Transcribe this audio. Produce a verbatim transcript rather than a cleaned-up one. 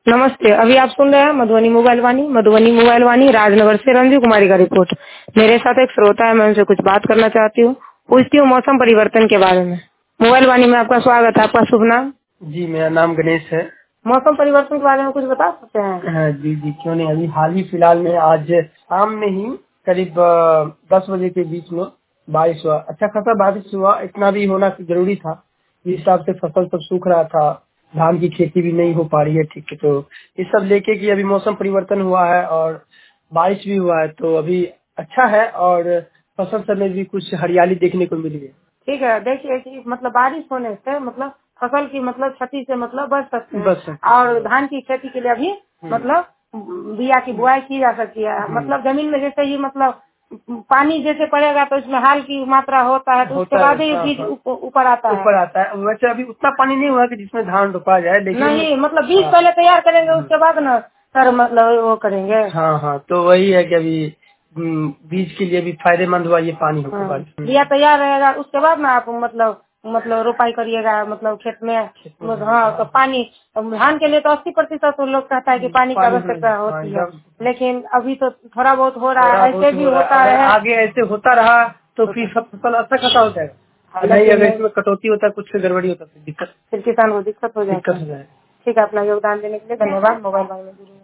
नमस्ते। अभी आप सुन रहे हैं मधुबनी मोबाइल वाणी मधुबनी मोबाइल वाणी राजनगर से रंजू कुमारी का रिपोर्ट। मेरे साथ एक श्रोता है, मैं उनसे कुछ बात करना चाहती हूँ, पूछती हूँ मौसम परिवर्तन के बारे में। मोबाइल वाणी में आपका स्वागत है। आपका शुभ नाम? जी, मेरा नाम गणेश है। मौसम परिवर्तन के बारे में कुछ बता सकते हैं? हाँ, जी जी क्यों नहीं। अभी हाल ही फिलहाल में आज शाम में ही करीब अ, दस बजे के बीच में बारिश हुआ। अच्छा खासा बारिश हुआ, इतना भी होना जरूरी था। इस हिसाब से फसल सब सूख रहा था, धान की खेती भी नहीं हो पा रही है ठीक है। तो ये सब लेके कि अभी मौसम परिवर्तन हुआ है और बारिश भी हुआ है, तो अभी अच्छा है और फसल सब में भी कुछ हरियाली देखने को मिली है। ठीक है, देखिए कि मतलब बारिश होने से मतलब फसल की मतलब क्षति से मतलब बच सकते हैं। बच सकते और हैं। धान की खेती के लिए अभी हम्म। मतलब बिया की बुआई की जा सकती है। हम्म। मतलब जमीन में जैसे ही मतलब पानी जैसे पड़ेगा तो इसमें हाल की मात्रा होता है, तो उसके होता है, बाद ही हाँ बीज हाँ ऊप- ऊपर आता है। ऊपर आता है। वैसे अभी उतना पानी नहीं हुआ कि जिसमें धान रोपा जाए, लेकिन नहीं, मतलब बीज हाँ पहले तैयार करेंगे, उसके बाद ना सर मतलब वो करेंगे। हाँ हाँ, तो वही है कि अभी हम्म, बीज के लिए भी फायदेमंद हुआ ये पानी होकर हाँ, बारिश। हम्म, बिया तैयार रहेगा, उसके बाद ना आप मतलब मतलब रोपाई करिएगा मतलब खेत में। खेत में, मतलब हाँ, तो हाँ पानी धान के लिए तो अस्सी प्रतिशत तो लोग कहता है कि पानी की पानी आवश्यकता होना, हाँ होती है, एकदम लेकिन अभी तो थोड़ा बहुत हो रहा थोड़ा है, ऐसे बहुत भी हो रहा होता है। अगर है। आगे ऐसे होता रहा तो तो फिर सब फसल अच्छा खासा हो जाएगा। और नहीं, लेकिन अगर नहीं, इसमें कटौती होता है, कुछ से गड़बड़ी होता है, तो दिक्कत फिर किसान को दिक्कत हो जाता दिक्कत है। हो जाए। ठीक है, अपना योगदान देने के लिए धन्यवाद। मोबाइल में जुड़े।